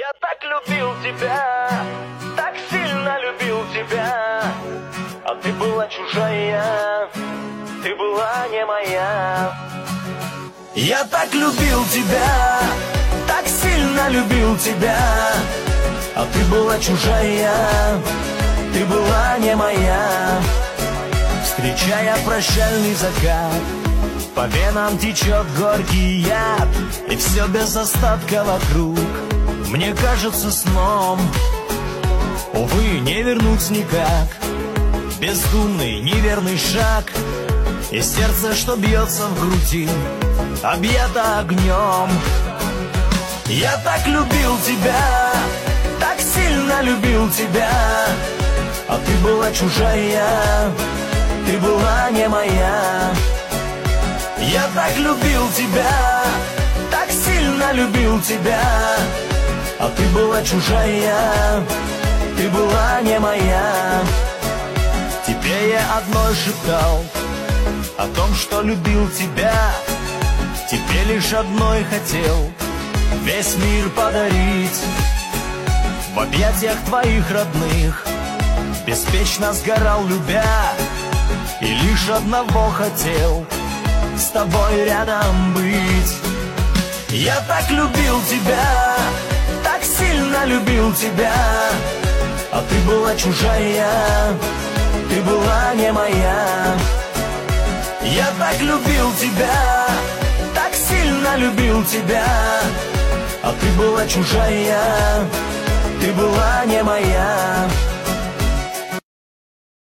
Я так любил тебя, так сильно любил тебя, а ты была чужая, ты была не моя. Я так любил тебя, так сильно любил тебя, а ты была чужая, ты была не моя. Встречая прощальный закат, по венам течет горький яд, и все без остатка вокруг мне кажется сном. Увы, не вернуть никак, бездумный, неверный шаг, и сердце, что бьется в груди, объято огнем. Я так любил тебя, так сильно любил тебя, а ты была чужая, ты была не моя. Я так любил тебя, так сильно любил тебя, а ты была чужая, ты была не моя. Тебе я одной шептал о том, что любил тебя, тебе лишь одной хотел весь мир подарить. В объятиях твоих родных беспечно сгорал, любя, и лишь одного хотел с тобой рядом быть. Я так любил тебя, так сильно любил тебя, а ты была чужая, ты была не моя. Я так любил тебя, так сильно любил тебя, а ты была чужая, ты была не моя.